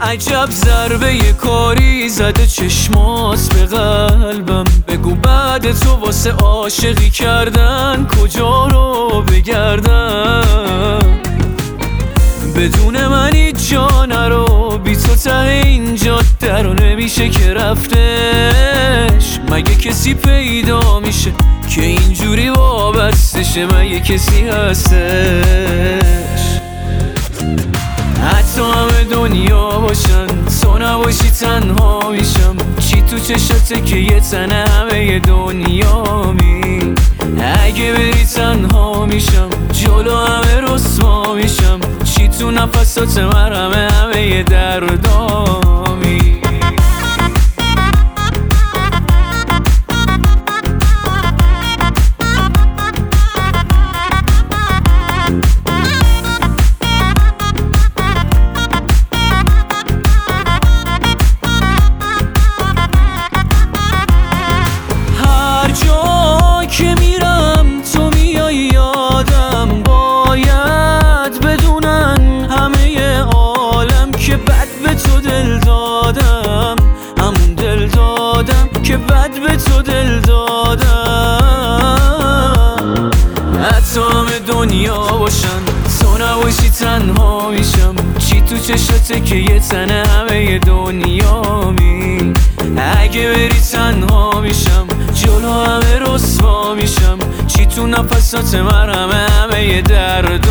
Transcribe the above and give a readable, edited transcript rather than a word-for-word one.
عجب ضربه یه کاری زده چشمات به قلبم. بگو بعد تو واسه عاشقی کردن کجا رو بگردم. بدون من هیچ جا نرو، بی تو ته این جاده رو نمیشه که رفتش. مگه کسی پیدا میشه که اینجوری وابستشه؟ مگه کسی هستش؟ حتی همه دنیا باشن تو نباشی تنها میشم. چی تو چشاته که یه تنه همه دنیا می؟ اگه بری تنها میشم، جلو همه رسوا میشم. چی تو نفسات من همه دردامی؟ که میرم تو میای یادم، باید بدونن همه عالم که بد به تو دل دادم. همون دل دادم که بد به تو دل دادم. حتی همه دنیا باشن تو نباشی تنها میشم. چی تو چشاته که یه تنه همه دنیا می؟ اگه بری تنها میشم، جلو همه رسوا میشم. چی تو نفسات من همه درد